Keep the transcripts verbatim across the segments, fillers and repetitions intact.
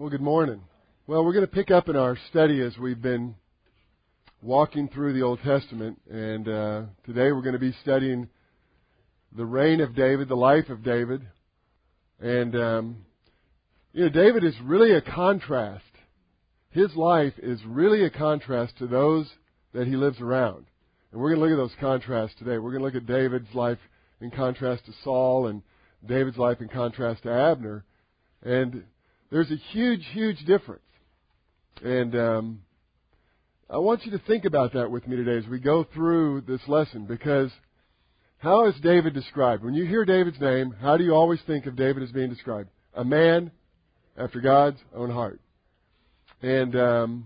Well, good morning. Well, we're going to pick up in our study as we've been walking through the Old Testament, and uh, today we're going to be studying the reign of David, the life of David. And, um, you know, David is really a contrast. His life is really a contrast to those that he lives around. And we're going to look at those contrasts today. We're going to look at David's life in contrast to Saul and David's life in contrast to Abner. And there's a huge, huge difference. And um, I want you to think about that with me today as we go through this lesson, because how is David described? When you hear David's name, how do you always think of David as being described? A man after God's own heart. And, um,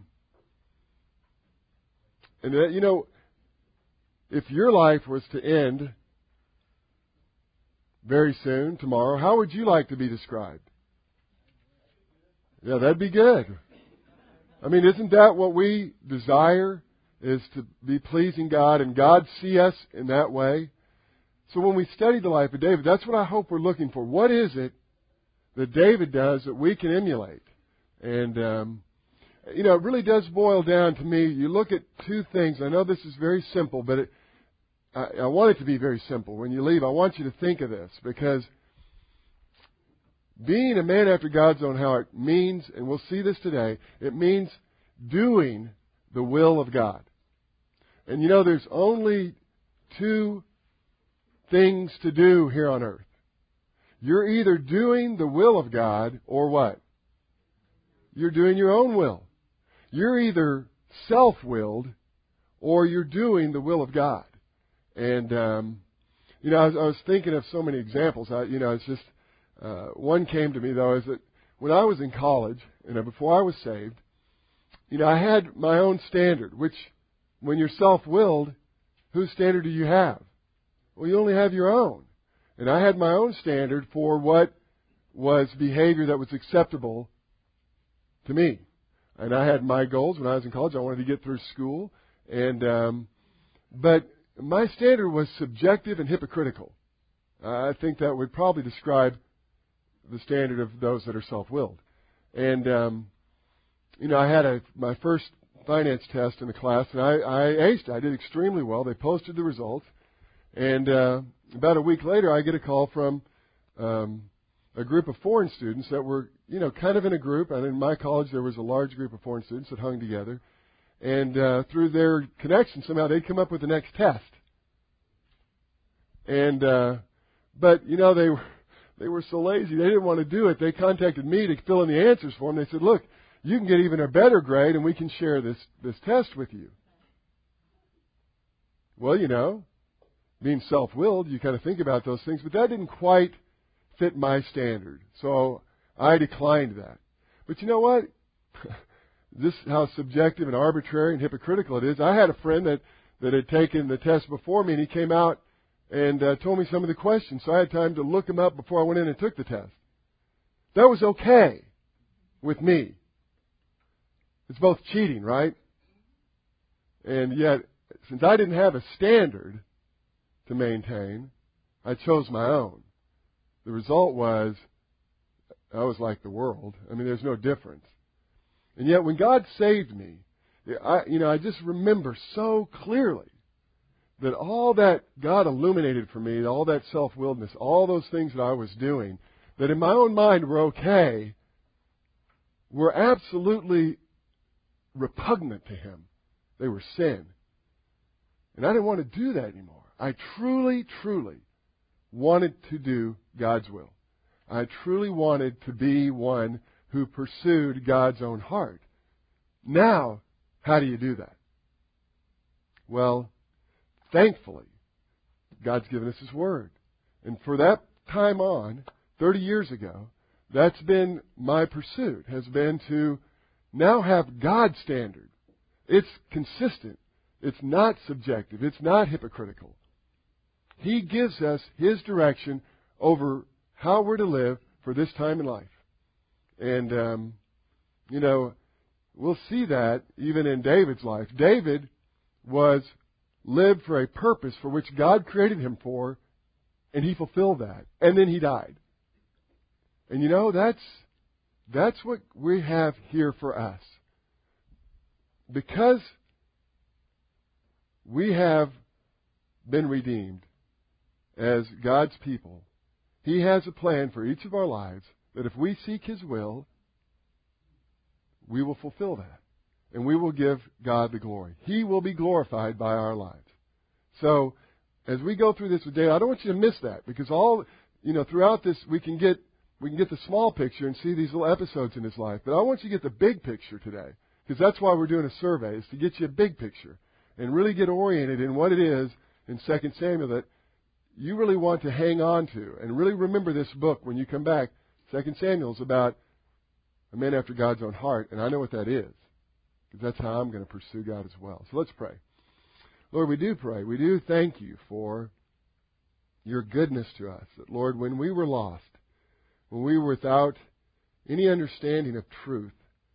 and uh, you know, if your life was to end very soon, tomorrow, how would you like to be described? Yeah, that'd be good. I mean, isn't that what we desire, is to be pleasing God and God see us in that way? So when we study the life of David, that's what I hope we're looking for. What is it that David does that we can emulate? And, um, you know, it really does boil down to me. You look at two things. I know this is very simple, but it, I, I want it to be very simple. When you leave, I want you to think of this, because being a man after God's own heart means, and we'll see this today, it means doing the will of God. And you know, there's only two things to do here on earth. You're either doing the will of God or what? You're doing your own will. You're either self-willed or you're doing the will of God. And, um, you know, I was, I was thinking of so many examples. I, you know, it's just, Uh, one came to me, though, is that when I was in college, you know, before I was saved, you know, I had my own standard, which, when you're self-willed, whose standard do you have? Well, you only have your own. And I had my own standard for what was behavior that was acceptable to me. And I had my goals when I was in college. I wanted to get through school. And, um, but my standard was subjective and hypocritical. Uh, I think that would probably describe the standard of those that are self-willed. And, um, you know, I had a, my first finance test in the class, and I, I aced it. I did extremely well. They posted the results. And uh, about a week later, I get a call from um, a group of foreign students that were, you know, kind of in a group. And in my college, there was a large group of foreign students that hung together. And uh, through their connection, somehow they'd come up with the next test. And, uh, but, you know, they were, They were so lazy. They didn't want to do it. They contacted me to fill in the answers for them. They said, look, you can get even a better grade and we can share this, this test with you. Well, you know, being self-willed, you kind of think about those things, but that didn't quite fit my standard. So I declined that. But you know what? This is how subjective and arbitrary and hypocritical it is. I had a friend that, that had taken the test before me, and he came out and uh, told me some of the questions, so I had time to look them up before I went in and took the test. That was okay with me. It's both cheating, right? And yet, since I didn't have a standard to maintain, I chose my own. The result was, I was like the world. I mean, there's no difference. And yet, when God saved me, I, you know, I just remember so clearly that all that God illuminated for me, all that self-willedness, all those things that I was doing, that in my own mind were okay, were absolutely repugnant to Him. They were sin. And I didn't want to do that anymore. I truly, truly wanted to do God's will. I truly wanted to be one who pursued God's own heart. Now, how do you do that? Well, thankfully, God's given us His Word. And for that time on, thirty years ago, that's been my pursuit, has been to now have God's standard. It's consistent. It's not subjective. It's not hypocritical. He gives us His direction over how we're to live for this time in life. And, um, you know, we'll see that even in David's life. David was lived for a purpose for which God created him for, and he fulfilled that. And then he died. And you know, that's That's what we have here for us. Because we have been redeemed as God's people, He has a plan for each of our lives that if we seek His will, we will fulfill that. And we will give God the glory. He will be glorified by our lives. So, as we go through this with David, I don't want you to miss that, because all, you know, throughout this we can get we can get the small picture and see these little episodes in his life. But I want you to get the big picture today, because that's why we're doing a survey, is to get you a big picture and really get oriented in what it is in Second Samuel that you really want to hang on to, and really remember this book when you come back. Second Samuel is about a man after God's own heart, and I know what that is, because that's how I'm going to pursue God as well. So let's pray. Lord, we do pray. We do thank you for your goodness to us. That, Lord, when we were lost, when we were without any understanding of truth,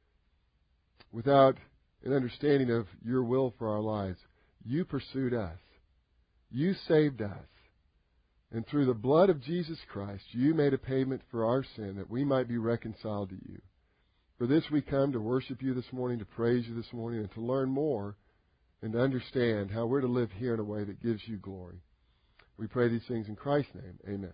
without an understanding of your will for our lives, you pursued us. You saved us. And through the blood of Jesus Christ, you made a payment for our sin that we might be reconciled to you. For this we come to worship you this morning, to praise you this morning, and to learn more and to understand how we're to live here in a way that gives you glory. We pray these things in Christ's name. Amen.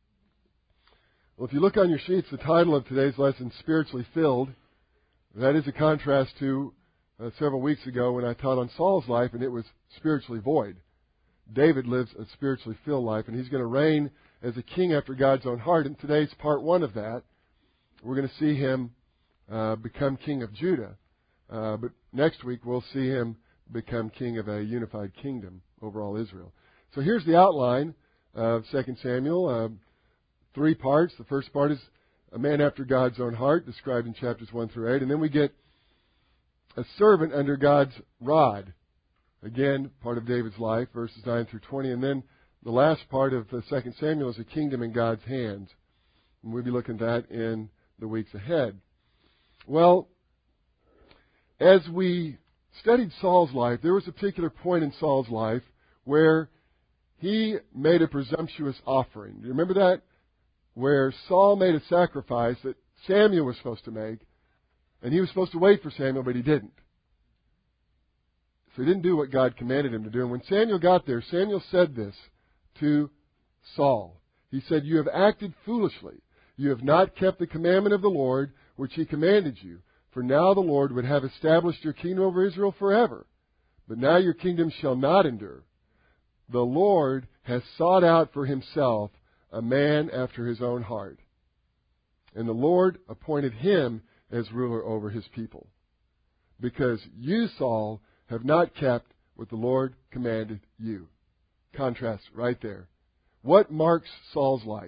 Well, if you look on your sheets, the title of today's lesson, Spiritually Filled. That is a contrast to uh, several weeks ago when I taught on Saul's life, and it was spiritually void. David lives a spiritually filled life, and he's going to reign as a king after God's own heart. And today's part one of that. We're going to see him uh, become king of Judah. Uh, but next week we'll see him become king of a unified kingdom over all Israel. So here's the outline of Second Samuel. Uh, three parts. The first part is a man after God's own heart, described in chapters one through eight. And then we get a servant under God's rod. Again, part of David's life, verses nine through twenty. And then the last part of uh, Second Samuel is a kingdom in God's hands. And we'll be looking at that in the weeks ahead. Well, as we studied Saul's life, there was a particular point in Saul's life where he made a presumptuous offering. Do you remember that? Where Saul made a sacrifice that Samuel was supposed to make, and he was supposed to wait for Samuel, but he didn't. So he didn't do what God commanded him to do. And when Samuel got there, Samuel said this to Saul. He said, "You have acted foolishly. You have not kept the commandment of the Lord, which he commanded you. For now the Lord would have established your kingdom over Israel forever. But now your kingdom shall not endure. The Lord has sought out for himself a man after his own heart. And the Lord appointed him as ruler over his people. Because you, Saul, have not kept what the Lord commanded you." Contrast right there. What marks Saul's life?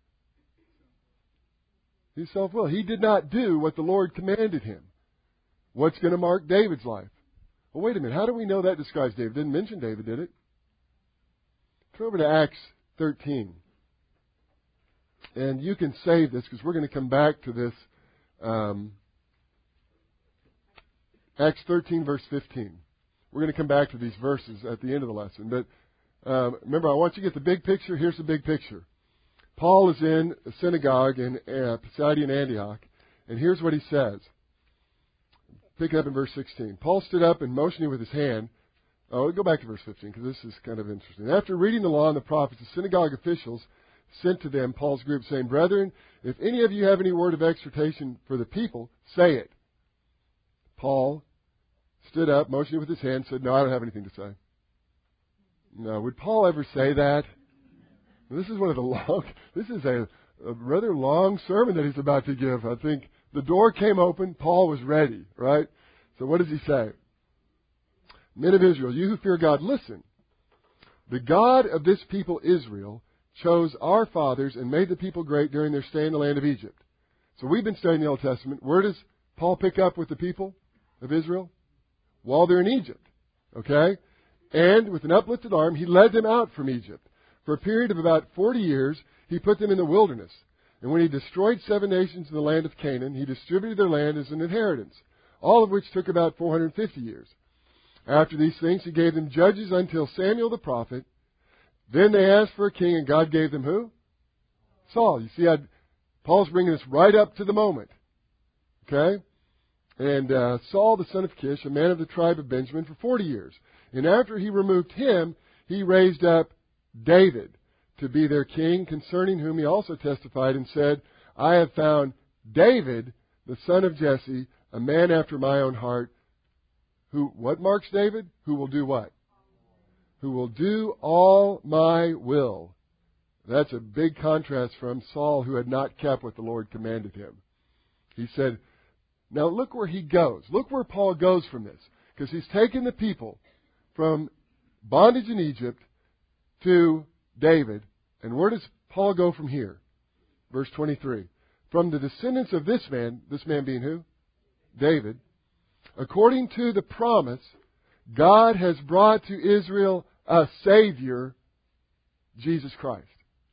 His self-will. He did not do what the Lord commanded him. What's going to mark David's life? Well, wait a minute. How do we know that describes David? Didn't mention David, did it? Turn over to Acts thirteen. And you can save this because we're going to come back to this. Um, Acts thirteen, verse fifteen. We're going to come back to these verses at the end of the lesson. But um, remember, I want you to get the big picture. Here's the big picture. Paul is in a synagogue in uh, Pisidian Antioch, and here's what he says. Pick up in verse sixteen. Paul stood up and motioning with his hand. Oh, go back to verse fifteen because this is kind of interesting. After reading the law and the prophets, the synagogue officials sent to them Paul's group, saying, "Brethren, if any of you have any word of exhortation for the people, say it." Paul stood up, motioning with his hand, said, "No, I don't have anything to say." No, would Paul ever say that? This is one of the long, this is a, a rather long sermon that he's about to give. I think the door came open, Paul was ready, right? So what does he say? "Men of Israel, you who fear God, listen. The God of this people Israel chose our fathers and made the people great during their stay in the land of Egypt." So we've been studying the Old Testament. Where does Paul pick up with the people of Israel? While they're in Egypt, okay? And with an uplifted arm, he led them out from Egypt. For a period of about forty years, he put them in the wilderness. And when he destroyed seven nations in the land of Canaan, he distributed their land as an inheritance, all of which took about four hundred fifty years. After these things, he gave them judges until Samuel the prophet. Then they asked for a king, and God gave them who? Saul. You see, I'd, Paul's bringing us right up to the moment. Okay? And uh, Saul, the son of Kish, a man of the tribe of Benjamin, for forty years. And after he removed him, he raised up David to be their king, concerning whom he also testified and said, I have found David, the son of Jesse, a man after my own heart, who, what marks David? Who will do what? Who will do all my will. That's a big contrast from Saul, who had not kept what the Lord commanded him. He said, now look where he goes. Look where Paul goes from this. Because he's taken the people from bondage in Egypt to David. And where does Paul go from here? Verse twenty-three. From the descendants of this man, this man being who? David. According to the promise, God has brought to Israel a Savior, Jesus Christ.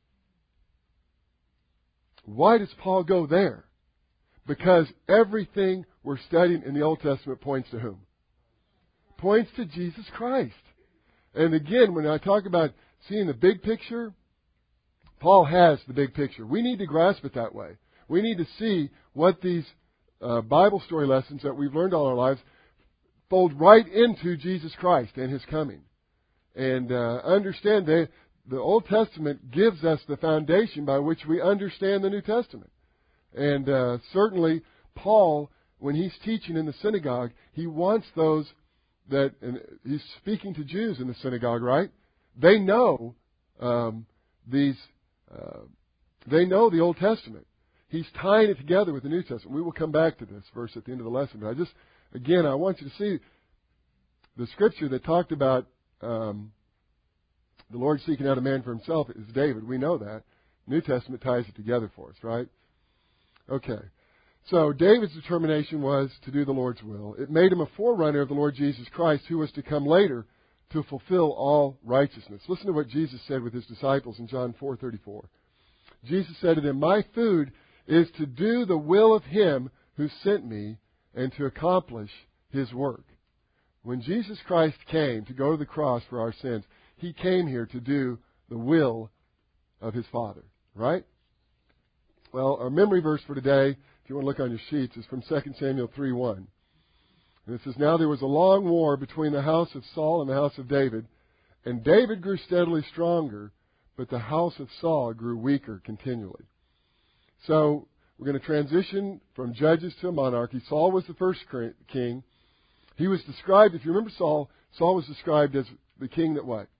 Why does Paul go there? Because everything we're studying in the Old Testament points to whom? Points to Jesus Christ. And again, when I talk about seeing the big picture, Paul has the big picture. We need to grasp it that way. We need to see what these uh, Bible story lessons that we've learned all our lives fold right into Jesus Christ and His coming. And uh, understand that the Old Testament gives us the foundation by which we understand the New Testament. And uh, certainly, Paul, when he's teaching in the synagogue, he wants those that, and he's speaking to Jews in the synagogue, right? They know um, these, uh, they know the Old Testament. He's tying it together with the New Testament. We will come back to this verse at the end of the lesson. But I just, again, I want you to see the scripture that talked about um, the Lord seeking out a man for Himself is David. We know that. New Testament ties it together for us, right? Okay. So David's determination was to do the Lord's will. It made him a forerunner of the Lord Jesus Christ, who was to come later to fulfill all righteousness. Listen to what Jesus said with His disciples in John four thirty-four. Jesus said to them, my food is to do the will of Him who sent me and to accomplish His work. When Jesus Christ came to go to the cross for our sins, He came here to do the will of His Father, right? Well, our memory verse for today, if you want to look on your sheets, is from Second Samuel three one. And it says, now there was a long war between the house of Saul and the house of David, and David grew steadily stronger, but the house of Saul grew weaker continually. So we're going to transition from judges to a monarchy. Saul was the first king. He was described, if you remember Saul, Saul was described as the king that what?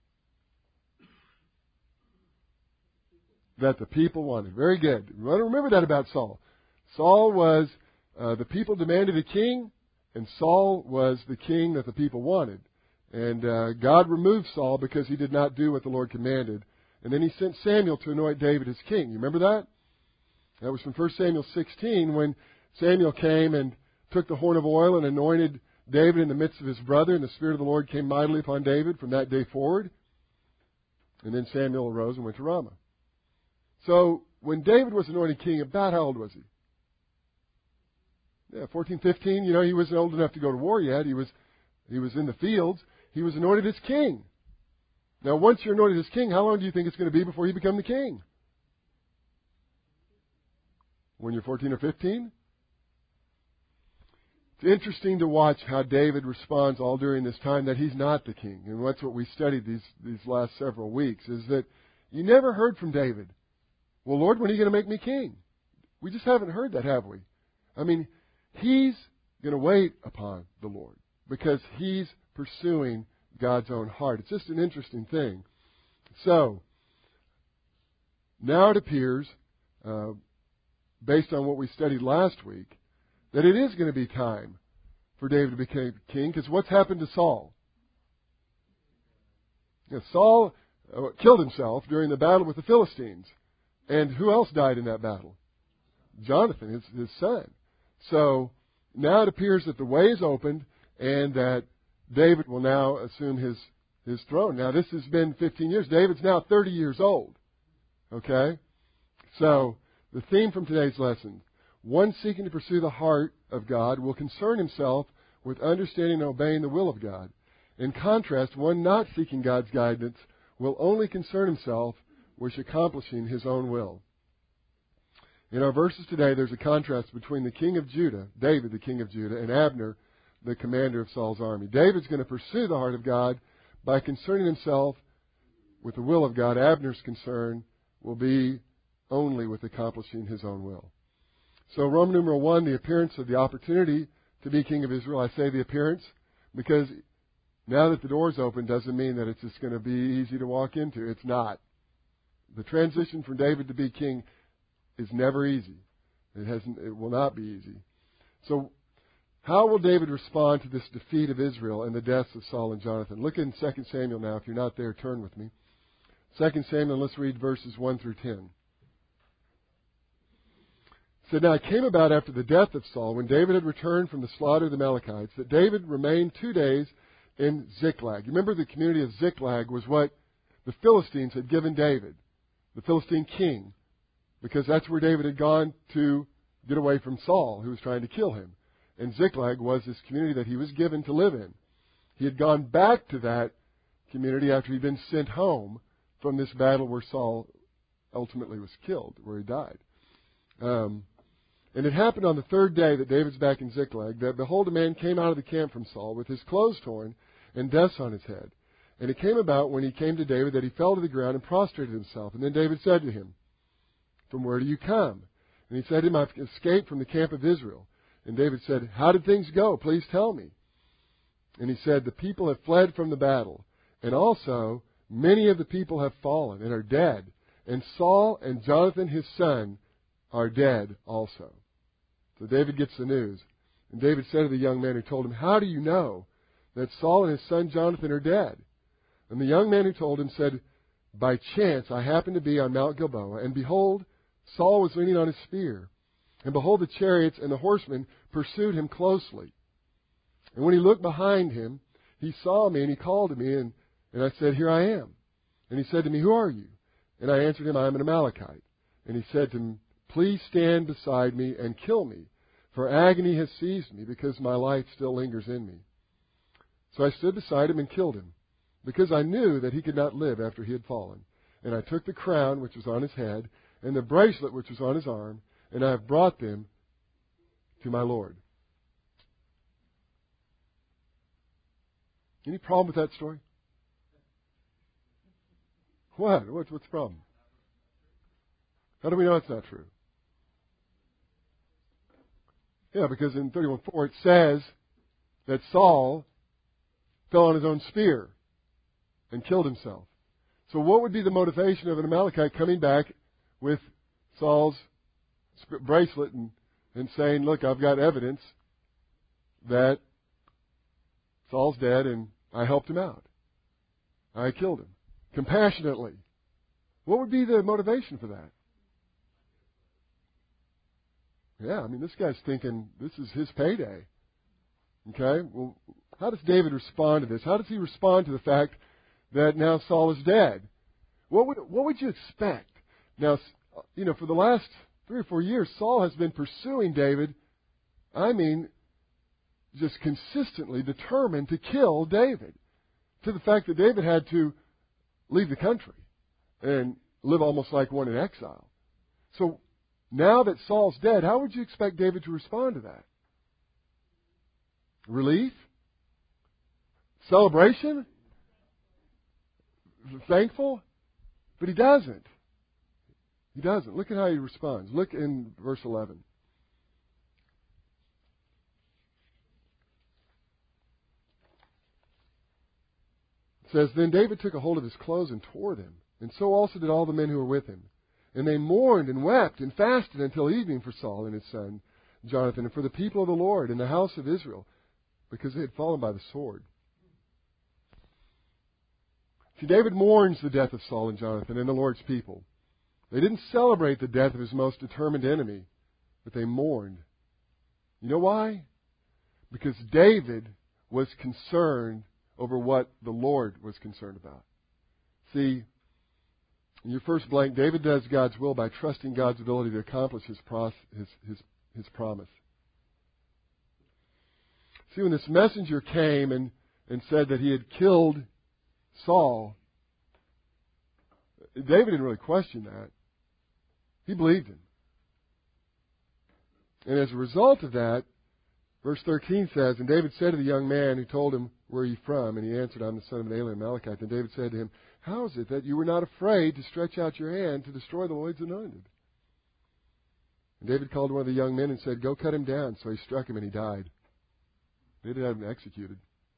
That the people wanted. Very good. You want to remember that about Saul. Saul was, uh, the people demanded a king, and Saul was the king that the people wanted. And uh, God removed Saul because he did not do what the Lord commanded. And then He sent Samuel to anoint David as king. You remember that? That was from First Samuel sixteen, when Samuel came and took the horn of oil and anointed David in the midst of his brother, and the Spirit of the Lord came mightily upon David from that day forward. And then Samuel arose and went to Ramah. So, when David was anointed king, about how old was he? Yeah, fourteen, fifteen. You know, he wasn't old enough to go to war yet. He was, he was in the fields. He was anointed as king. Now, once you're anointed as king, how long do you think it's going to be before you become the king? When you're fourteen or fifteen? It's interesting to watch how David responds all during this time that he's not the king. And that's what we studied these, these last several weeks, is that you never heard from David, well, Lord, when are you going to make me king? We just haven't heard that, have we? I mean, he's going to wait upon the Lord because he's pursuing God's own heart. It's just an interesting thing. So, now it appears, uh, based on what we studied last week, that it is going to be time for David to become king, because what's happened to Saul? You know, Saul uh, killed himself during the battle with the Philistines. And who else died in that battle? Jonathan, his, his son. So now it appears that the way is opened and that David will now assume his, his throne. Now this has been fifteen years. David's now thirty years old. Okay? So the theme from today's lesson, one seeking to pursue the heart of God will concern himself with understanding and obeying the will of God. In contrast, one not seeking God's guidance will only concern himself with accomplishing his own will. In our verses today, there's a contrast between the king of Judah, David, the king of Judah, and Abner, the commander of Saul's army. David's going to pursue the heart of God by concerning himself with the will of God. Abner's concern will be only with accomplishing his own will. So Roman numeral one, the appearance of the opportunity to be king of Israel. I say the appearance because now that the door's open doesn't mean that it's just going to be easy to walk into. It's not. The transition from David to be king is never easy. It hasn't. It will not be easy. So how will David respond to this defeat of Israel and the deaths of Saul and Jonathan? Look in Second Samuel now. If you're not there, turn with me. Second Samuel, let's read verses one through ten. It said, now it came about after the death of Saul, when David had returned from the slaughter of the Amalekites, that David remained two days in Ziklag. You remember the community of Ziklag was what the Philistines had given David, the Philistine king, because that's where David had gone to get away from Saul, who was trying to kill him. And Ziklag was this community that he was given to live in. He had gone back to that community after he'd been sent home from this battle where Saul ultimately was killed, where he died. Um, and it happened on the third day that David's back in Ziklag, that behold, a man came out of the camp from Saul with his clothes torn and dust on his head. And it came about when he came to David that he fell to the ground and prostrated himself. And then David said to him, from where do you come? And he said to him, I've escaped from the camp of Israel. And David said, how did things go? Please tell me. And he said, the people have fled from the battle. And also, many of the people have fallen and are dead. And Saul and Jonathan his son are dead also. So David gets the news. And David said to the young man who told him, how do you know that Saul and his son Jonathan are dead? And the young man who told him said, by chance I happened to be on Mount Gilboa, and behold, Saul was leaning on his spear. And behold, the chariots and the horsemen pursued him closely. And when he looked behind him, he saw me, and he called to me, and, and I said, here I am. And he said to me, who are you? And I answered him, I am an Amalekite. And he said to me, please stand beside me and kill me, for agony has seized me, because my life still lingers in me. So I stood beside him and killed him, because I knew that he could not live after he had fallen. And I took the crown which was on his head, and the bracelet which was on his arm, and I have brought them to my Lord. Any problem with that story? What? What's, what's the problem? How do we know it's not true? Yeah, because in thirty-one four it says that Saul fell on his own spear and killed himself. So what would be the motivation of an Amalekite coming back with Saul's bracelet and, and saying, look, I've got evidence that Saul's dead and I helped him out. I killed him. Compassionately. What would be the motivation for that? Yeah, I mean, this guy's thinking this is his payday. Okay? Well, how does David respond to this? How does he respond to the fact that now Saul is dead? What would, what would you expect? Now, you know, for the last three or four years, Saul has been pursuing David, I mean, just consistently determined to kill David, to the fact that David had to leave the country and live almost like one in exile. So now that Saul's dead, how would you expect David to respond to that? Relief? Celebration? Thankful? But he doesn't. He doesn't. Look at how he responds. Look in verse eleven. It says, then David took a hold of his clothes and tore them, and so also did all the men who were with him. And they mourned and wept and fasted until evening for Saul and his son Jonathan, and for the people of the Lord and the house of Israel, because they had fallen by the sword. See, David mourns the death of Saul and Jonathan and the Lord's people. They didn't celebrate the death of his most determined enemy, but they mourned. You know why? Because David was concerned over what the Lord was concerned about. See, in your first blank, David does God's will by trusting God's ability to accomplish his, pros- his, his, his promise. See, when this messenger came and, and said that he had killed Saul, David didn't really question that. He believed him. And as a result of that, verse thirteen says, and David said to the young man who told him, where are you from? And he answered, I'm the son of an alien Amalekite. Then David said to him, how is it that you were not afraid to stretch out your hand to destroy the Lord's anointed? And David called one of the young men and said, go cut him down. So he struck him and he died. David had him executed.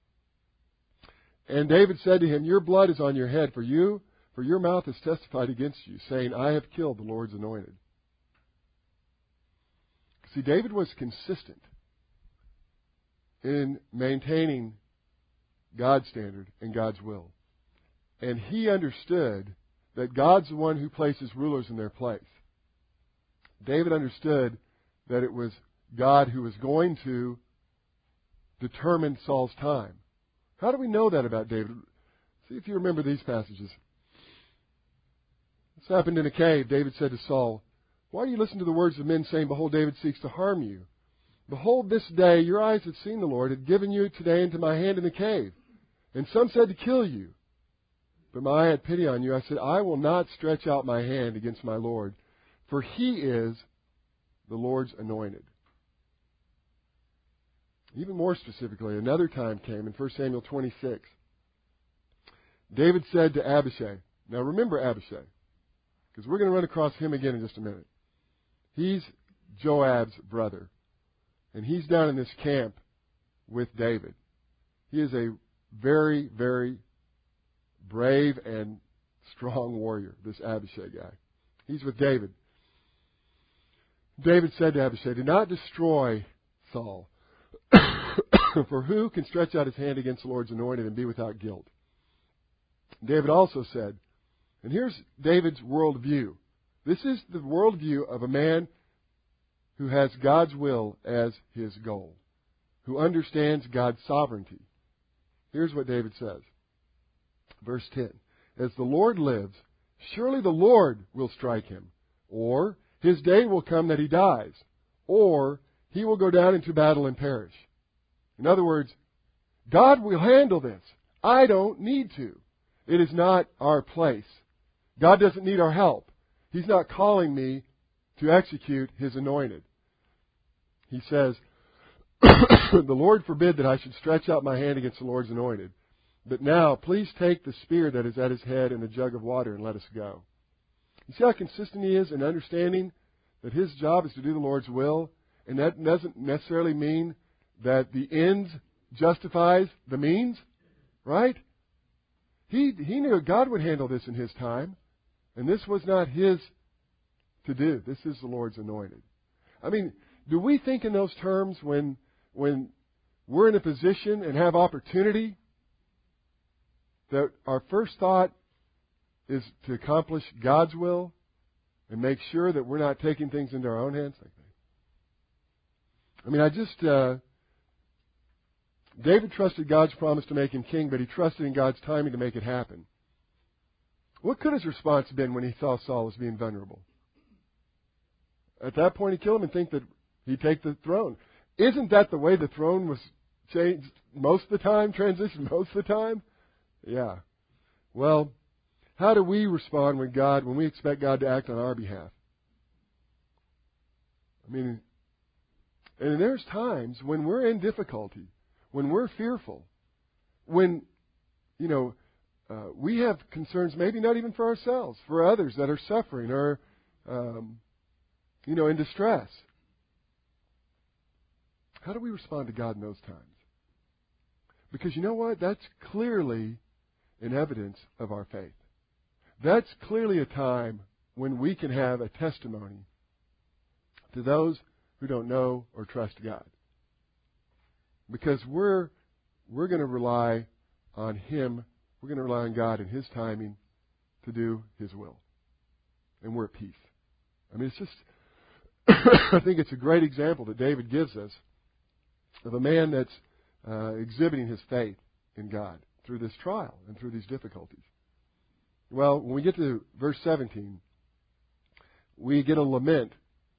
And David said to him, your blood is on your head, for you, for your mouth has testified against you, saying, I have killed the Lord's anointed. See, David was consistent in maintaining God's standard and God's will. And he understood that God's the one who places rulers in their place. David understood that it was God who was going to determine Saul's time. How do we know that about David? See if you remember these passages. This happened in a cave. David said to Saul, why do you listen to the words of men saying, behold, David seeks to harm you? Behold, this day your eyes had seen the Lord, had given you today into my hand in the cave. And some said to kill you. But my eye had pity on you. I said, I will not stretch out my hand against my Lord, for he is the Lord's anointed. Even more specifically, another time came in First Samuel twenty-six. David said to Abishai, now remember Abishai, because we're going to run across him again in just a minute. He's Joab's brother, and he's down in this camp with David. He is a very, very brave and strong warrior, this Abishai guy. He's with David. David said to Abishai, do not destroy Saul, for who can stretch out his hand against the Lord's anointed and be without guilt? David also said, and here's David's worldview. This is the worldview of a man who has God's will as his goal, who understands God's sovereignty. Here's what David says. Verse ten. As the Lord lives, surely the Lord will strike him, or his day will come that he dies, or he will go down into battle and perish. In other words, God will handle this. I don't need to. It is not our place. God doesn't need our help. He's not calling me to execute His anointed. He says, the Lord forbid that I should stretch out my hand against the Lord's anointed. But now, please take the spear that is at his head and the jug of water and let us go. You see how consistent he is in understanding that his job is to do the Lord's will? And that doesn't necessarily mean that the ends justifies the means, right? He, he knew God would handle this in His time. And this was not His to do. This is the Lord's anointed. I mean, do we think in those terms when when we're in a position and have opportunity that our first thought is to accomplish God's will and make sure that we're not taking things into our own hands? I mean, I just... Uh, David trusted God's promise to make him king, but he trusted in God's timing to make it happen. What could his response have been when he saw Saul as being vulnerable? At that point, he'd kill him and think that he'd take the throne. Isn't that the way the throne was changed most of the time, transitioned most of the time? Yeah. Well, how do we respond when God, when we expect God to act on our behalf? I mean, and there's times when we're in difficulty, when we're fearful, when, you know, uh, we have concerns, maybe not even for ourselves, for others that are suffering or, um, you know, in distress. How do we respond to God in those times? Because you know what? That's clearly an evidence of our faith. That's clearly a time when we can have a testimony to those who don't know or trust God. Because we're we're going to rely on Him. We're going to rely on God and His timing to do His will. And we're at peace. I mean, it's just, I think it's a great example that David gives us of a man that's uh, exhibiting his faith in God through this trial and through these difficulties. Well, when we get to verse seventeen, we get a lament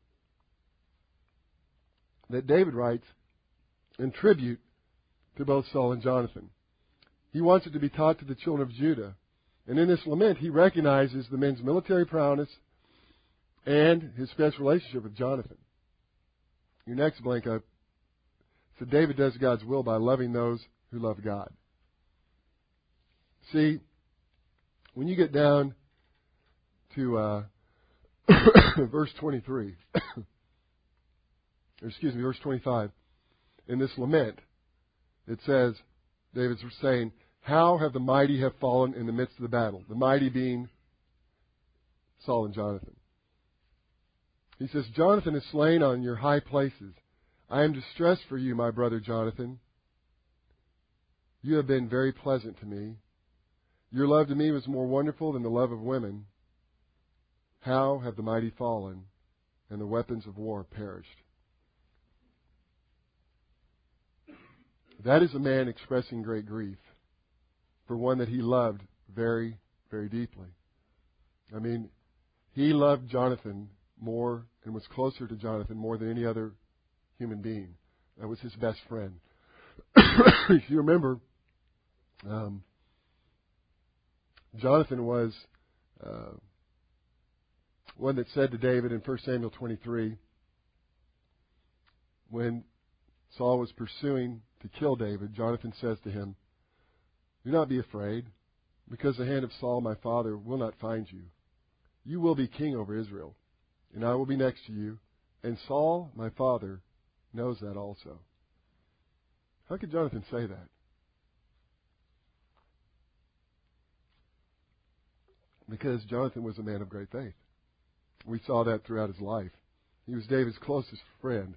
that David writes in tribute to both Saul and Jonathan. He wants it to be taught to the children of Judah. And in this lament, he recognizes the men's military prowess and his special relationship with Jonathan. your next blank up, so David does God's will by loving those who love God. See, when you get down to uh, verse twenty-three, or excuse me, verse twenty-five, in this lament, it says, David's saying, how have the mighty have fallen in the midst of the battle? The mighty being Saul and Jonathan. He says, Jonathan is slain on your high places. I am distressed for you, my brother Jonathan. You have been very pleasant to me. Your love to me was more wonderful than the love of women. How have the mighty fallen, and the weapons of war perished? That is a man expressing great grief for one that he loved very, very deeply. I mean, he loved Jonathan more and was closer to Jonathan more than any other human being. That was his best friend. If you remember, um, Jonathan was uh, one that said to David in First Samuel twenty-three, when Saul was pursuing to kill David, Jonathan says to him, do not be afraid, because the hand of Saul my father will not find you. You will be king over Israel, and I will be next to you, and Saul my father knows that also. How could Jonathan say that? Because Jonathan was a man of great faith. We saw that throughout his life. He was David's closest friend.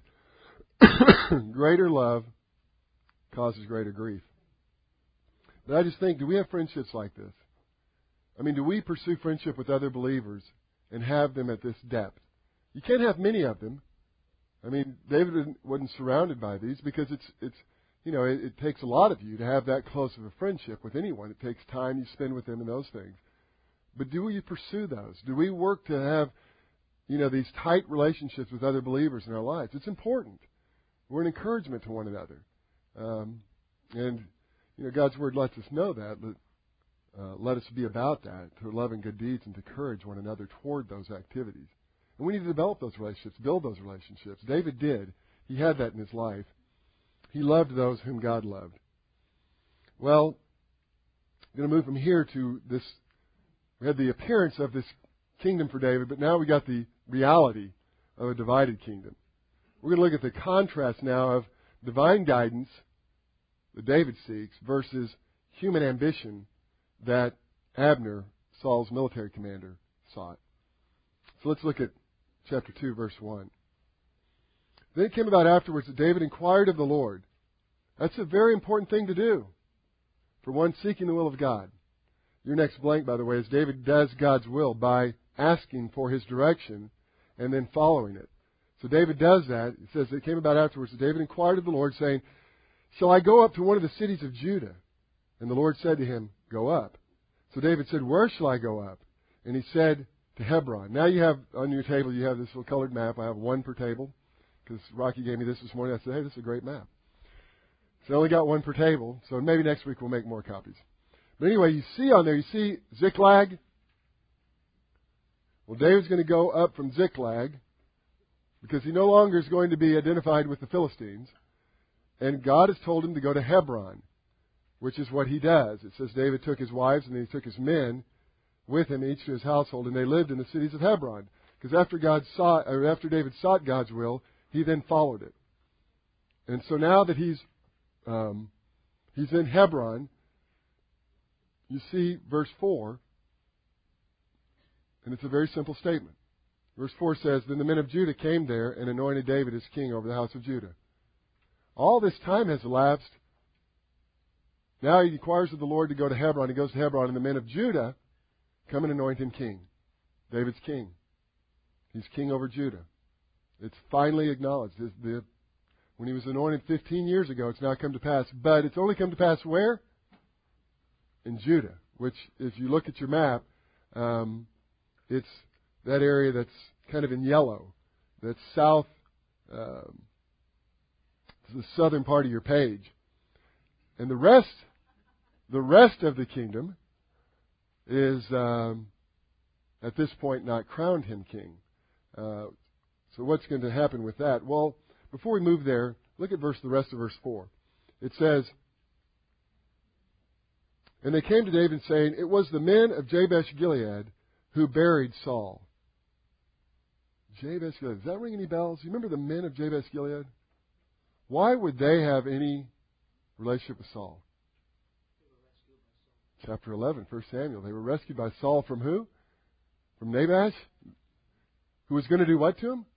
Greater love causes greater grief. But I just think, do we have friendships like this? I mean, do we pursue friendship with other believers and have them at this depth? You can't have many of them. I mean, David wasn't surrounded by these because it's, it's you know, it, it takes a lot of you to have that close of a friendship with anyone. It takes time you spend with them and those things. But do we pursue those? Do we work to have, you know, these tight relationships with other believers in our lives? It's important. We're an encouragement to one another. Um, and, you know, God's Word lets us know that. But, uh, let us be about that, to love and good deeds and to encourage one another toward those activities. And we need to develop those relationships, build those relationships. David did. He had that in his life. He loved those whom God loved. Well, I'm going to move from here to this. We had the appearance of this kingdom for David, but now we got the reality of a divided kingdom. We're going to look at the contrast now of divine guidance that David seeks versus human ambition that Abner, Saul's military commander, sought. So let's look at chapter two, verse one. Then it came about afterwards that David inquired of the Lord. That's a very important thing to do for one seeking the will of God. Your next blank, by the way, is David does God's will by asking for his direction and then following it. So David does that. It says it came about afterwards that David inquired of the Lord, saying, shall I go up to one of the cities of Judah? And the Lord said to him, go up. So David said, where shall I go up? And he said, to Hebron. Now you have, on your table, you have this little colored map. I have one per table, because Rocky gave me this this morning. I said, hey, this is a great map. So I only got one per table, so maybe next week we'll make more copies. But anyway, you see on there, you see Ziklag? Well, David's going to go up from Ziklag, because he no longer is going to be identified with the Philistines. And God has told him to go to Hebron, which is what he does. It says David took his wives and then he took his men with him, each to his household, and they lived in the cities of Hebron. Because after God sought, or after David sought God's will, he then followed it. And so now that he's um, he's in Hebron, you see verse four, and it's a very simple statement. Verse four says, then the men of Judah came there and anointed David as king over the house of Judah. All this time has elapsed. Now he inquires of the Lord to go to Hebron. He goes to Hebron, and the men of Judah come and anoint him king. David's king. He's king over Judah. It's finally acknowledged. The, the, when he was anointed fifteen years ago, it's now come to pass. But it's only come to pass where? In Judah, which, if you look at your map, um, it's that area that's kind of in yellow. That's south, um, the southern part of your page. And the rest, the rest of the kingdom is, um, at this point, not crowned him king. Uh, so what's going to happen with that? Well, before we move there, look at verse the rest of verse four. It says, and they came to David saying, it was the men of Jabesh Gilead who buried Saul. Jabesh Gilead. Does that ring any bells? You remember the men of Jabesh Gilead? Why would they have any relationship with Saul? Chapter eleven, First Samuel. They were rescued by Saul from who? From Nabash? Who was going to do what to him?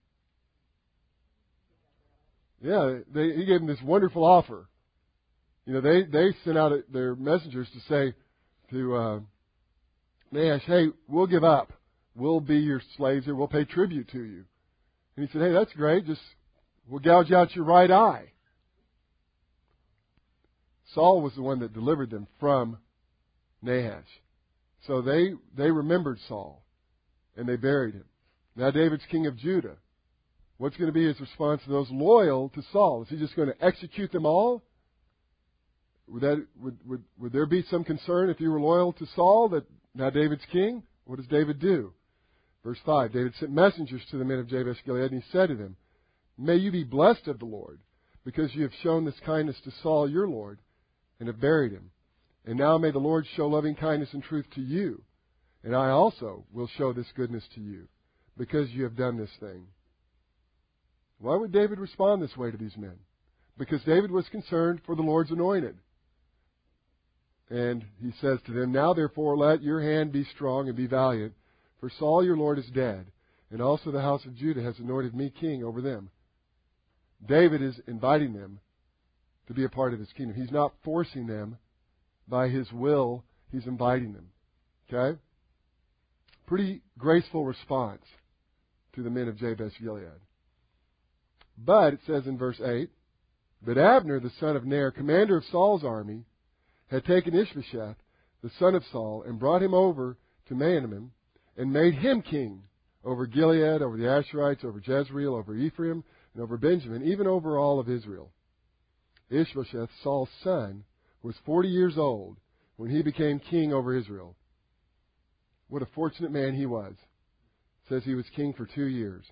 Yeah, they, he gave them this wonderful offer. You know, they, they sent out their messengers to say to uh, Nahash, hey, we'll give up. We'll be your slaves here. We'll pay tribute to you. And he said, hey, that's great. Just, we'll gouge out your right eye. Saul was the one that delivered them from Nahash. So they, they remembered Saul, and they buried him. Now David's king of Judah. What's going to be his response to those loyal to Saul? Is he just going to execute them all? Would, that, would, would, would there be some concern if you were loyal to Saul that now David's king? What does David do? Verse five, David sent messengers to the men of Jabesh Gilead, and he said to them, may you be blessed of the Lord, because you have shown this kindness to Saul your Lord, and have buried him. And now may the Lord show loving kindness and truth to you, and I also will show this goodness to you, because you have done this thing. Why would David respond this way to these men? Because David was concerned for the Lord's anointed. And he says to them, now therefore let your hand be strong and be valiant, for Saul your Lord is dead, and also the house of Judah has anointed me king over them. David is inviting them to be a part of his kingdom. He's not forcing them by his will. He's inviting them. Okay? Pretty graceful response to the men of Jabesh Gilead. But it says in verse eight, but Abner, the son of Ner, commander of Saul's army, had taken Ishbosheth, the son of Saul, and brought him over to Mahanaim, and made him king over Gilead, over the Asherites, over Jezreel, over Ephraim, and over Benjamin, even over all of Israel. Ishbosheth, Saul's son, was forty years old when he became king over Israel. What a fortunate man he was. It says he was king for two years.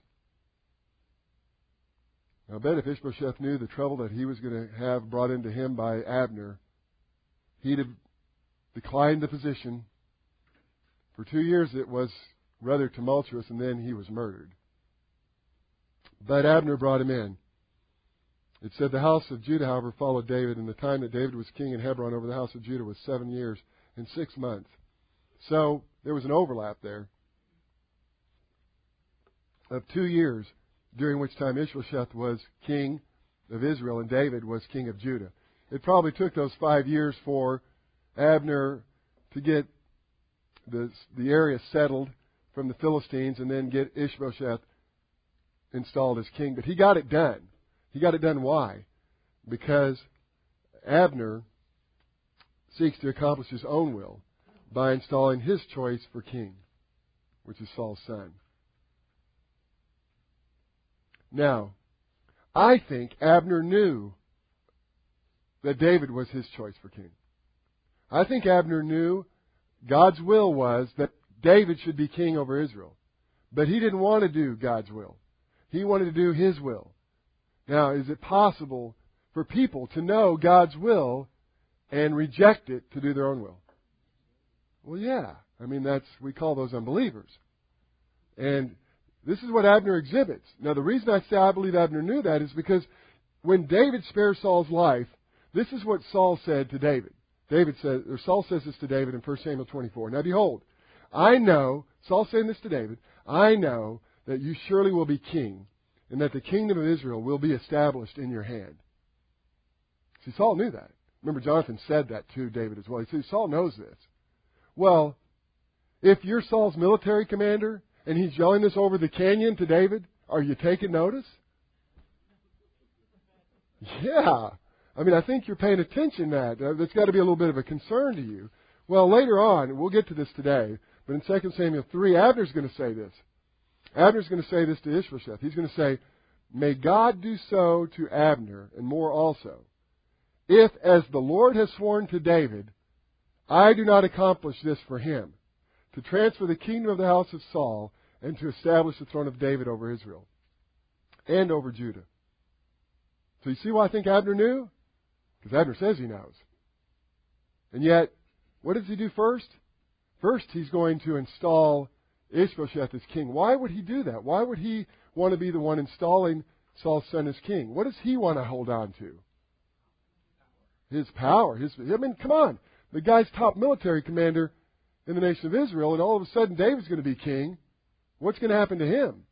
Now, I bet if Ishbosheth knew the trouble that he was going to have brought into him by Abner, he'd have declined the position. For two years it was rather tumultuous, and then he was murdered. But Abner brought him in. It said the house of Judah, however, followed David, and the time that David was king in Hebron over the house of Judah was seven years and six months. So there was an overlap there of two years, during which time Ishbosheth was king of Israel and David was king of Judah. It probably took those five years for Abner to get the, the area settled from the Philistines and then get Ishbosheth installed as king. But he got it done. He got it done. Why? Because Abner seeks to accomplish his own will by installing his choice for king, which is Saul's son. Now, I think Abner knew that David was his choice for king. I think Abner knew God's will was that David should be king over Israel. But he didn't want to do God's will. He wanted to do his will. Now, is it possible for people to know God's will and reject it to do their own will? Well, yeah. I mean, that's, we call those unbelievers. And this is what Abner exhibits. Now, the reason I say I believe Abner knew that is because when David spared Saul's life, this is what Saul said to David. David said, or Saul says this to David in First Samuel twenty-four. Now, behold, I know, Saul saying this to David, I know that you surely will be king, and that the kingdom of Israel will be established in your hand. See, Saul knew that. Remember, Jonathan said that to David as well. He said, Saul knows this. Well, if you're Saul's military commander, and he's yelling this over the canyon to David, are you taking notice? Yeah. I mean, I think you're paying attention to that. Uh, that's got to be a little bit of a concern to you. Well, later on, we'll get to this today, but in Second Samuel three, Abner's going to say this. Abner's going to say this to Ishbosheth. He's going to say, may God do so to Abner, and more also, if, as the Lord has sworn to David, I do not accomplish this for him, to transfer the kingdom of the house of Saul and to establish the throne of David over Israel and over Judah. So you see why I think Abner knew? Because Abner says he knows. And yet, what does he do first? First, he's going to install Ishbosheth as king. Why would he do that? Why would he want to be the one installing Saul's son as king? What does he want to hold on to? His power. His, I mean, come on. The guy's top military commander in the nation of Israel, and all of a sudden David's going to be king. What's going to happen to him?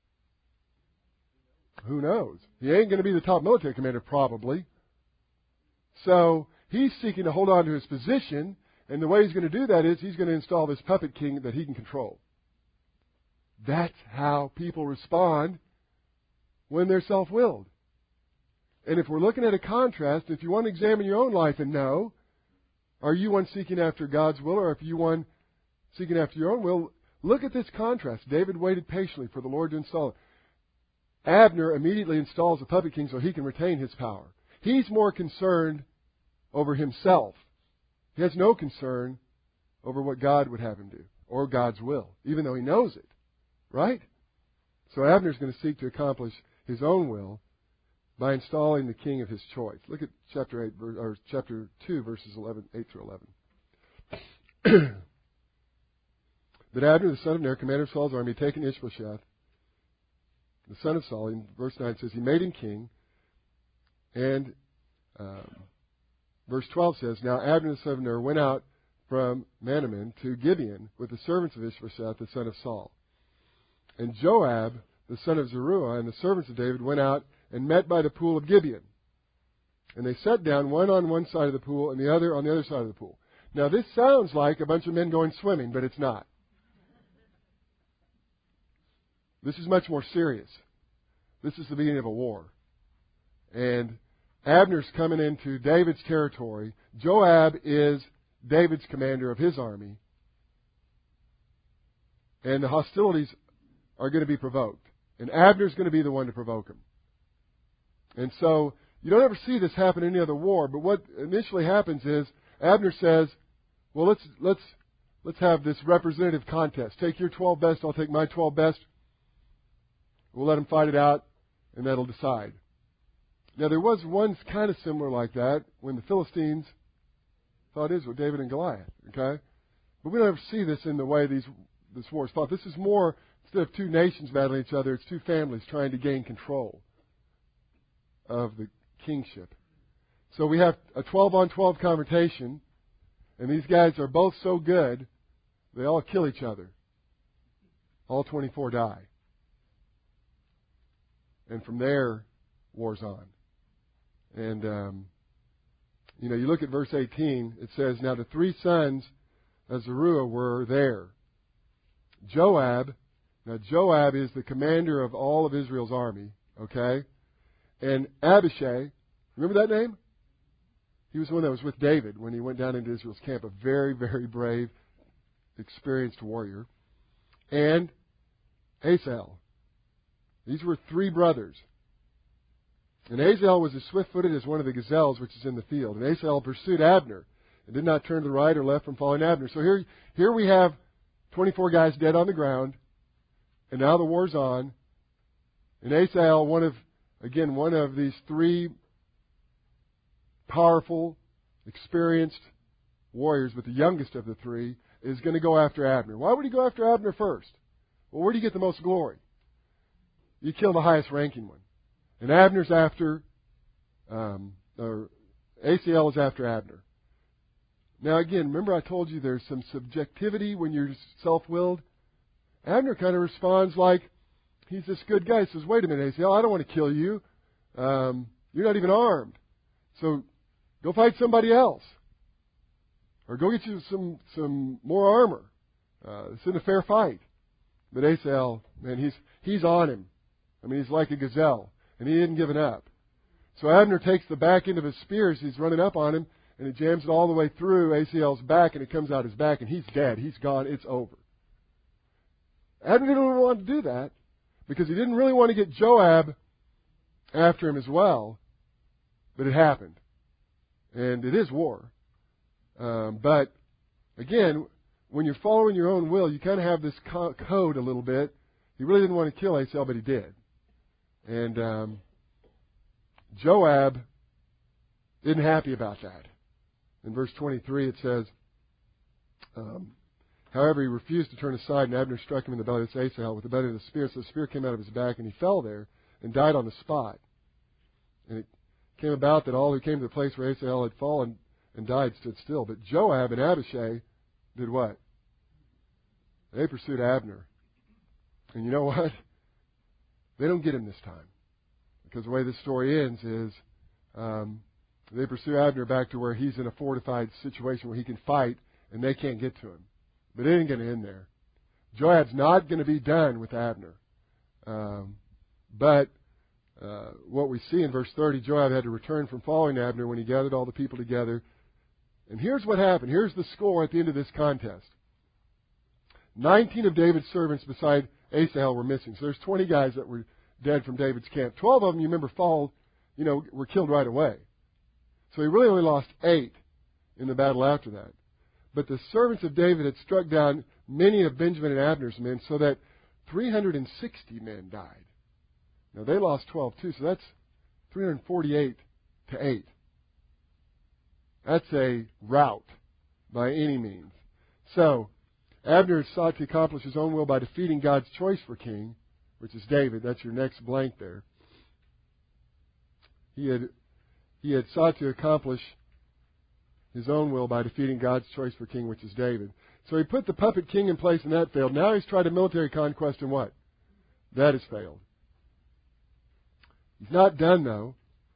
Who knows? He ain't going to be the top military commander, probably. So he's seeking to hold on to his position, and the way he's going to do that is he's going to install this puppet king that he can control. That's how people respond when they're self-willed. And if we're looking at a contrast, if you want to examine your own life and know, are you one seeking after God's will, or if you one seeking after your own will, look at this contrast. David waited patiently for the Lord to install it. Abner immediately installs a puppet king so he can retain his power. He's more concerned over himself. He has no concern over what God would have him do, or God's will, even though he knows it. Right? So Abner's going to seek to accomplish his own will by installing the king of his choice. Look at chapter eight, or chapter two, verses eleven, eight through eleven. But Abner, the son of Ner, commander of Saul's army, had taken Ishbosheth, the son of Saul. In verse nine says he made him king. And um, verse twelve says, now Abner, the son of Ner, went out from Manaman to Gibeon with the servants of Ishbosheth, the son of Saul. And Joab, the son of Zeruiah, and the servants of David went out and met by the pool of Gibeon. And they sat down, one on one side of the pool and the other on the other side of the pool. Now this sounds like a bunch of men going swimming, but it's not. This is much more serious. This is the beginning of a war. And Abner's coming into David's territory. Joab is David's commander of his army. And the hostilities are going to be provoked. And Abner's going to be the one to provoke them. And so, you don't ever see this happen in any other war, but what initially happens is Abner says, well, let's let's let's have this representative contest. Take your twelve best, I'll take my twelve best. We'll let them fight it out, and that'll decide. Now, there was one kind of similar like that when the Philistines fought Israel, David and Goliath, okay? But we don't ever see this in the way these this war is fought. This is more, instead of two nations battling each other, it's two families trying to gain control of the kingship. So we have a twelve on twelve confrontation, and these guys are both so good, they all kill each other. All twenty-four die. And from there, war's on. And, um, you know, you look at verse eighteen, it says, now the three sons of Zeruiah were there. Joab, now Joab is the commander of all of Israel's army, okay? And Abishai, remember that name? He was the one that was with David when he went down into Israel's camp, a very, very brave, experienced warrior. And Asahel. These were three brothers. And Asahel was as swift-footed as one of the gazelles which is in the field. And Asahel pursued Abner and did not turn to the right or left from following Abner. So here, here we have twenty-four guys dead on the ground, and now the war's on. And Asahel, one of, again, one of these three powerful, experienced warriors, but the youngest of the three, is going to go after Abner. Why would he go after Abner first? Well, where do you get the most glory? You kill the highest ranking one. And Abner's after, um, or Asahel is after Abner. Now again, remember I told you there's some subjectivity when you're self-willed? Abner kind of responds like he's this good guy. He says, wait a minute, Asahel, I don't want to kill you. Um, you're not even armed. So go fight somebody else. Or go get you some, some more armor. Uh, it's in a fair fight. But Asahel, man, he's, he's on him. I mean, he's like a gazelle. And he hadn't given up. So Abner takes the back end of his spear as he's running up on him, and he jams it all the way through Asahel's back, and it comes out his back, and he's dead. He's gone. It's over. Abner didn't really want to do that because he didn't really want to get Joab after him as well, but it happened. And it is war. Um, but, again, when you're following your own will, you kind of have this co- code a little bit. He really didn't want to kill Asahel, but he did. And um, Joab isn't happy about that. In verse twenty-three it says, um, however, he refused to turn aside, and Abner struck him in the belly. That's Asahel, with the belly of the spear. So the spear came out of his back, and he fell there and died on the spot. And it came about that all who came to the place where Asahel had fallen and died stood still. But Joab and Abishai did what? They pursued Abner. And you know what? They don't get him this time. Because the way this story ends is um, they pursue Abner back to where he's in a fortified situation where he can fight, and they can't get to him. But it ain't going to end there. Joab's not going to be done with Abner. Um, but uh, what we see in verse thirty, Joab had to return from following Abner when he gathered all the people together. And here's what happened. Here's the score at the end of this contest. Nineteen of David's servants beside Asahel were missing. So there's twenty guys that were dead from David's camp. Twelve of them, you remember, fall, you know, were killed right away. So he really only lost eight in the battle after that. But the servants of David had struck down many of Benjamin and Abner's men, so that three hundred sixty men died. Now they lost twelve too, so that's three hundred forty-eight to eight. That's a rout by any means. So Abner sought to accomplish his own will by defeating God's choice for king, which is David. That's your next blank there. He had he had sought to accomplish his own will by defeating God's choice for king, which is David. So he put the puppet king in place, and that failed. Now he's tried a military conquest, and what? That has failed. He's not done, though.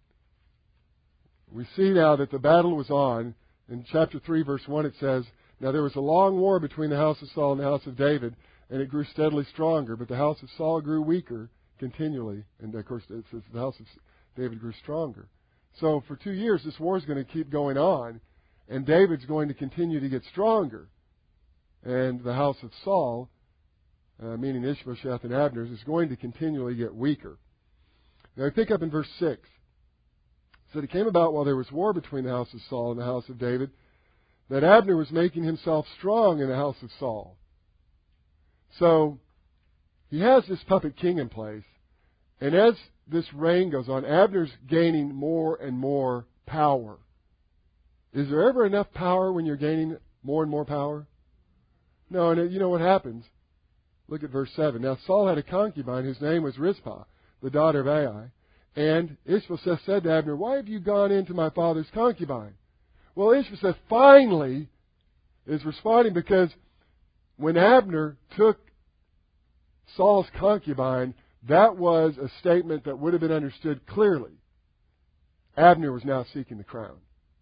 We see now that the battle was on. In chapter three, verse one, it says, now there was a long war between the house of Saul and the house of David, and it grew steadily stronger, but the house of Saul grew weaker continually. And, of course, it says the house of David grew stronger. So for two years, this war is going to keep going on, and David's going to continue to get stronger. And the house of Saul, uh, meaning Ishbosheth and Abner's, is going to continually get weaker. Now, we pick up in verse six. It said, it came about while there was war between the house of Saul and the house of David, that Abner was making himself strong in the house of Saul. So, he has this puppet king in place, and as this reign goes on, Abner's gaining more and more power. Is there ever enough power when you're gaining more and more power? No, and you know what happens? Look at verse seven. Now Saul had a concubine whose name was Rizpah, the daughter of Ai. And Ishbosheth said to Abner, why have you gone into my father's concubine? Well, Ishbosheth finally is responding because when Abner took Saul's concubine, that was a statement that would have been understood clearly. Abner was now seeking the crown.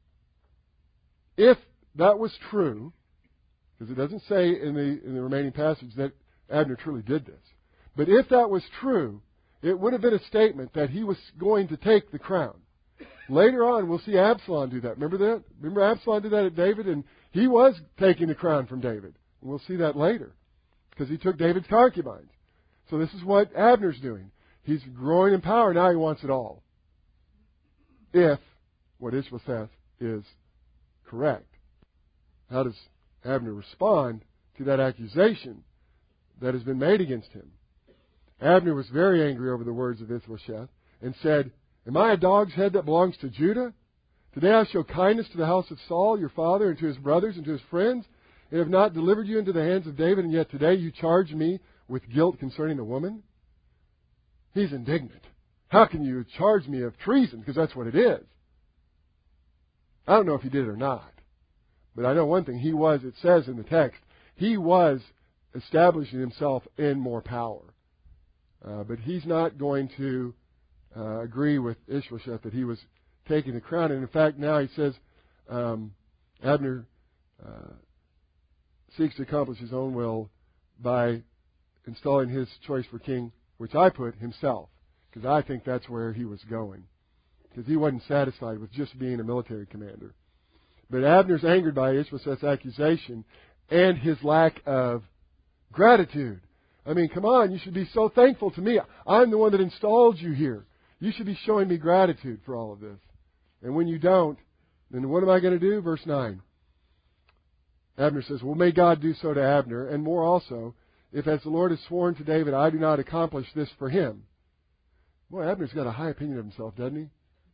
If that was true, because it doesn't say in the in the remaining passage that Abner truly did this, but if that was true, it would have been a statement that he was going to take the crown. Later on, we'll see Absalom do that. Remember that? Remember Absalom did that at David, and he was taking the crown from David. And we'll see that later, because he took David's concubines. So this is what Abner's doing. He's growing in power. Now he wants it all. If what Ishbosheth is correct. How does Abner respond to that accusation that has been made against him? Abner was very angry over the words of Ishbosheth and said, am I a dog's head that belongs to Judah? Today I show kindness to the house of Saul, your father, and to his brothers and to his friends, and have not delivered you into the hands of David, and yet today you charge me with guilt concerning the woman? He's indignant. How can you charge me of treason? Because that's what it is. I don't know if he did it or not. But I know one thing. He was, it says in the text, he was establishing himself in more power. Uh, but he's not going to uh, agree with Ishbosheth that he was taking the crown. And in fact, now he says um, Abner uh, seeks to accomplish his own will by installing his choice for king, which I put himself, because I think that's where he was going. Because he wasn't satisfied with just being a military commander. But Abner's angered by Ishbosheth's accusation and his lack of gratitude. I mean, come on, you should be so thankful to me. I'm the one that installed you here. You should be showing me gratitude for all of this. And when you don't, then what am I going to do? Verse nine. Abner says, well, may God do so to Abner, and more also, if as the Lord has sworn to David, I do not accomplish this for him. Boy, Abner's got a high opinion of himself, doesn't he?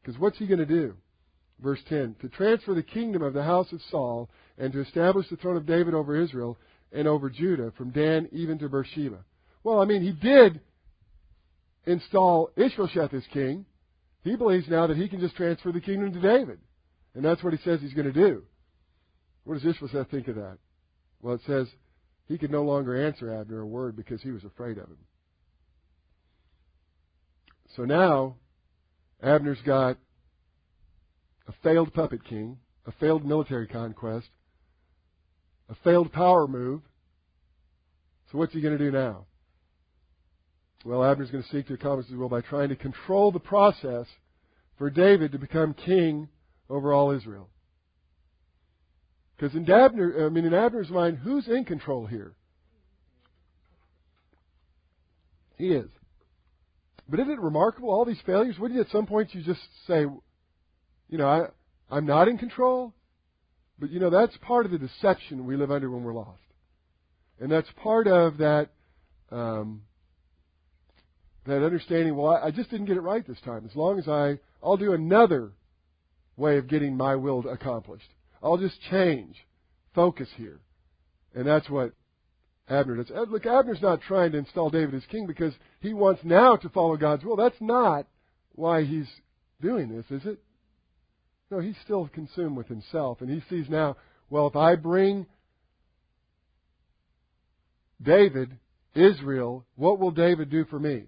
Because what's he going to do? Verse ten, to transfer the kingdom of the house of Saul and to establish the throne of David over Israel and over Judah from Dan even to Beersheba. Well, I mean, he did install Ishbosheth as king. He believes now that he can just transfer the kingdom to David. And that's what he says he's going to do. What does Ishbosheth think of that? Well, it says he could no longer answer Abner a word because he was afraid of him. So now, Abner's got a failed puppet king, a failed military conquest, a failed power move. So what's he going to do now? Well, Abner's going to seek to accomplish his will by trying to control the process for David to become king over all Israel. Because in Abner, I mean, in Abner's mind, who's in control here? He is. But isn't it remarkable, all these failures? Wouldn't you at some point you just say, you know, I, I'm not in control? But, you know, that's part of the deception we live under when we're lost. And that's part of that um, that understanding, well, I, I just didn't get it right this time. As long as I, I'll do another way of getting my will accomplished. I'll just change focus here. And that's what Abner does. Look, Abner's not trying to install David as king because he wants now to follow God's will. That's not why he's doing this, is it? No, he's still consumed with himself. And he sees now, well, if I bring David, Israel, what will David do for me?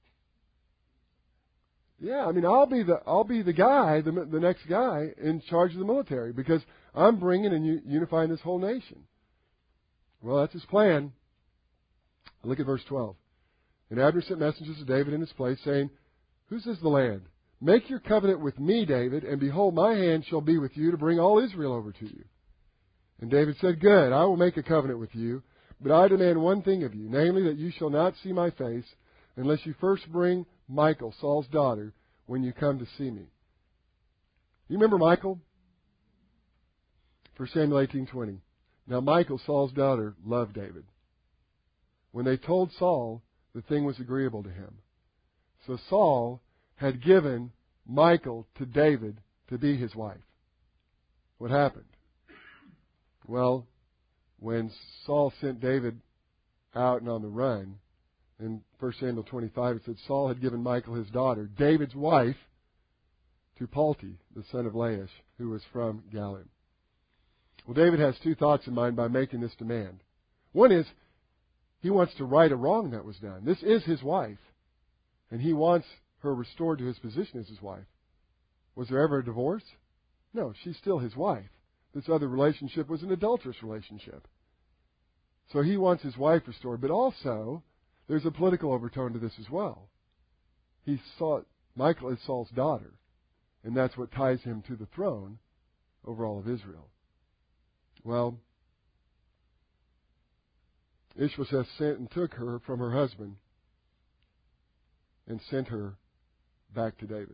Yeah, I mean, I'll be the I'll be the guy, the, the next guy in charge of the military because I'm bringing and unifying this whole nation. Well, that's his plan. Look at verse twelve. And Abner sent messengers to David in his place, saying, whose is the land? Make your covenant with me, David, and behold, my hand shall be with you to bring all Israel over to you. And David said, good, I will make a covenant with you, but I demand one thing of you, namely that you shall not see my face unless you first bring Michal, Saul's daughter, when you come to see me. You remember Michal? First Samuel eighteen twenty. Now Michal, Saul's daughter, loved David. When they told Saul, the thing was agreeable to him. So Saul had given Michal to David to be his wife. What happened? Well, when Saul sent David out and on the run, in First Samuel twenty-five, it said Saul had given Michal his daughter, David's wife, to Palti, the son of Laish, who was from Galim. Well, David has two thoughts in mind by making this demand. One is, he wants to right a wrong that was done. This is his wife, and he wants her restored to his position as his wife. Was there ever a divorce? No, she's still his wife. This other relationship was an adulterous relationship. So he wants his wife restored, but also there's a political overtone to this as well. He saw Michal as Saul's daughter, and that's what ties him to the throne over all of Israel. Well, Ishbosheth sent and took her from her husband and sent her back to David.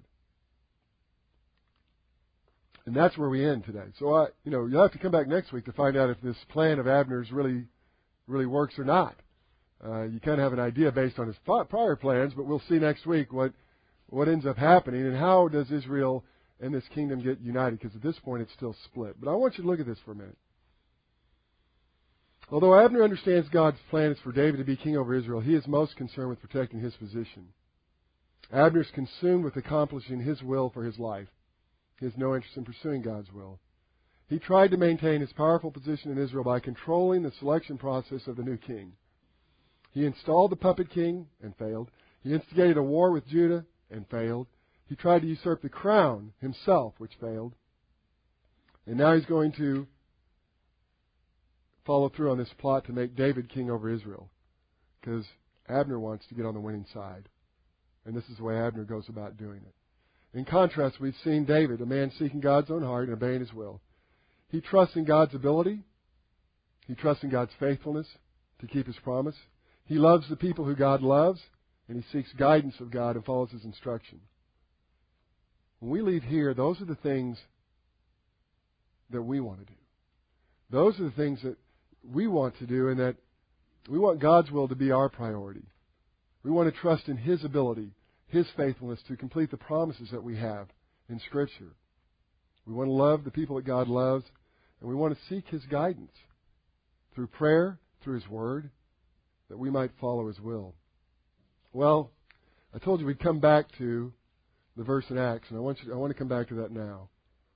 And that's where we end today. So, I, you know, you'll have to come back next week to find out if this plan of Abner's really, really works or not. Uh, you kind of have an idea based on his prior plans, but we'll see next week what what ends up happening and how does Israel and this kingdom get united, because at this point it's still split. But I want you to look at this for a minute. Although Abner understands God's plan is for David to be king over Israel, he is most concerned with protecting his position. Abner is consumed with accomplishing his will for his life. He has no interest in pursuing God's will. He tried to maintain his powerful position in Israel by controlling the selection process of the new king. He installed the puppet king and failed. He instigated a war with Judah and failed. He tried to usurp the crown himself, which failed. And now he's going to follow through on this plot to make David king over Israel, because Abner wants to get on the winning side. And this is the way Abner goes about doing it. In contrast, we've seen David, a man seeking God's own heart and obeying his will. He trusts in God's ability. He trusts in God's faithfulness to keep his promise. He loves the people who God loves, and he seeks guidance of God and follows his instruction. When we leave here, those are the things that we want to do. Those are the things that we want to do, and that we want God's will to be our priority. We want to trust in his ability, his faithfulness to complete the promises that we have in Scripture. We want to love the people that God loves, and we want to seek His guidance through prayer, through His Word, that we might follow His will. Well, I told you we'd come back to the verse in Acts, and I want you, I want to come back to that now.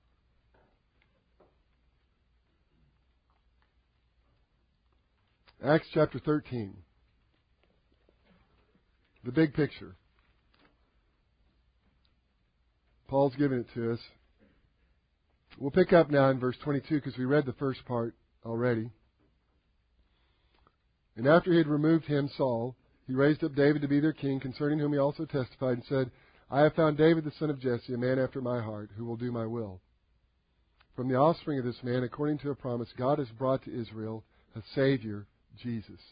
Acts chapter thirteen. The big picture. Paul's given it to us. We'll pick up now in verse twenty-two because we read the first part already. And after he had removed him, Saul, he raised up David to be their king, concerning whom he also testified and said, I have found David the son of Jesse, a man after my heart, who will do my will. From the offspring of this man, according to a promise, God has brought to Israel a Savior, Jesus.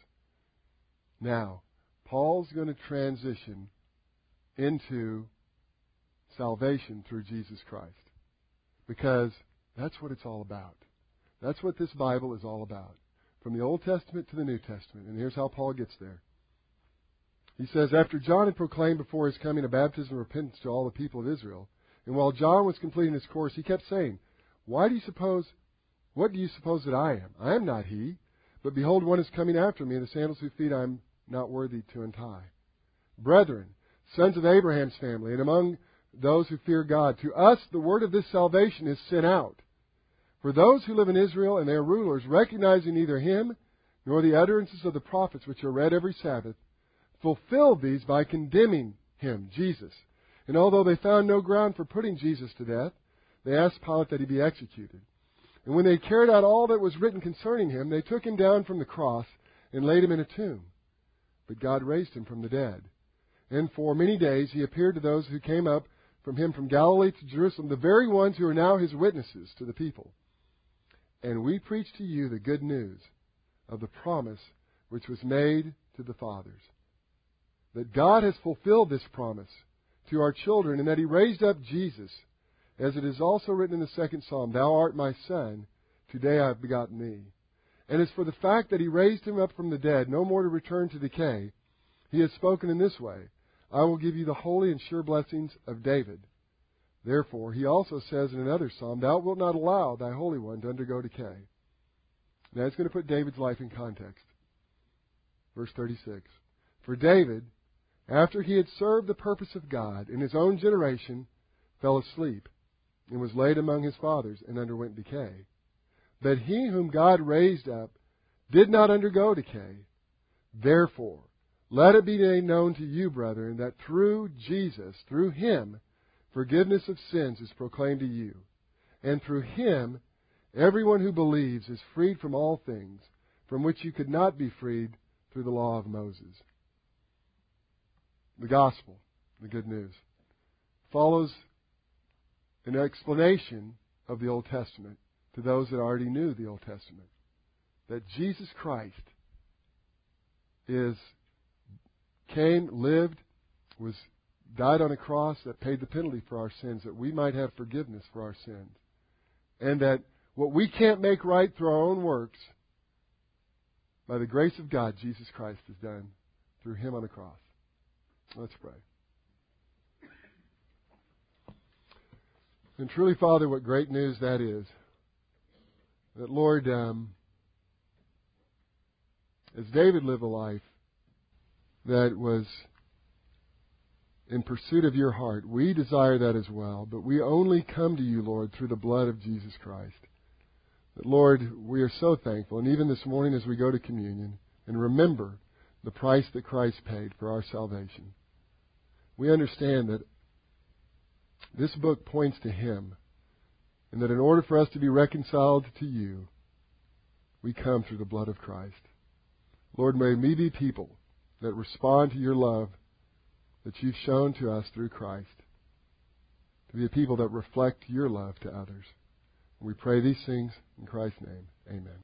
Now, Paul's going to transition into salvation through Jesus Christ. Because that's what it's all about. That's what this Bible is all about. From the Old Testament to the New Testament. And here's how Paul gets there. He says, after John had proclaimed before his coming a baptism of repentance to all the people of Israel, and while John was completing his course, he kept saying, Why do you suppose, what do you suppose that I am? I am not he. But behold, one is coming after me, and the sandals whose feet I am not worthy to untie. Brethren, sons of Abraham's family, and among those who fear God, to us the word of this salvation is sent out. For those who live in Israel and their rulers, recognizing neither him nor the utterances of the prophets which are read every Sabbath, fulfilled these by condemning him, Jesus. And although they found no ground for putting Jesus to death, they asked Pilate that he be executed. And when they had carried out all that was written concerning him, they took him down from the cross and laid him in a tomb. But God raised him from the dead. And for many days he appeared to those who came up from him from Galilee to Jerusalem, the very ones who are now his witnesses to the people. And we preach to you the good news of the promise which was made to the fathers, that God has fulfilled this promise to our children, and that he raised up Jesus, as it is also written in the second psalm, Thou art my son, today I have begotten thee. And as for the fact that he raised him up from the dead, no more to return to decay, he has spoken in this way, I will give you the holy and sure blessings of David. Therefore, he also says in another psalm, Thou wilt not allow thy Holy One to undergo decay. Now he's going to put David's life in context. Verse thirty-six. For David, after he had served the purpose of God in his own generation, fell asleep, and was laid among his fathers, and underwent decay. But he whom God raised up did not undergo decay. Therefore, let it be made known to you, brethren, that through Jesus, through him, forgiveness of sins is proclaimed to you. And through him, everyone who believes is freed from all things from which you could not be freed through the law of Moses. The gospel, the good news, follows an explanation of the Old Testament to those that already knew the Old Testament. That Jesus Christ is came, lived, was died on a cross that paid the penalty for our sins, that we might have forgiveness for our sins. And that what we can't make right through our own works, by the grace of God, Jesus Christ has done through him on the cross. Let's pray. And truly, Father, what great news that is. That, Lord, um, as David lived a life that was in pursuit of your heart, we desire that as well. But we only come to you, Lord, through the blood of Jesus Christ. That, Lord, we are so thankful. And even this morning as we go to communion and remember the price that Christ paid for our salvation, we understand that this book points to him, and that in order for us to be reconciled to you, we come through the blood of Christ. Lord, may we be people that respond to your love that you've shown to us through Christ, to be a people that reflect your love to others. We pray these things in Christ's name. Amen.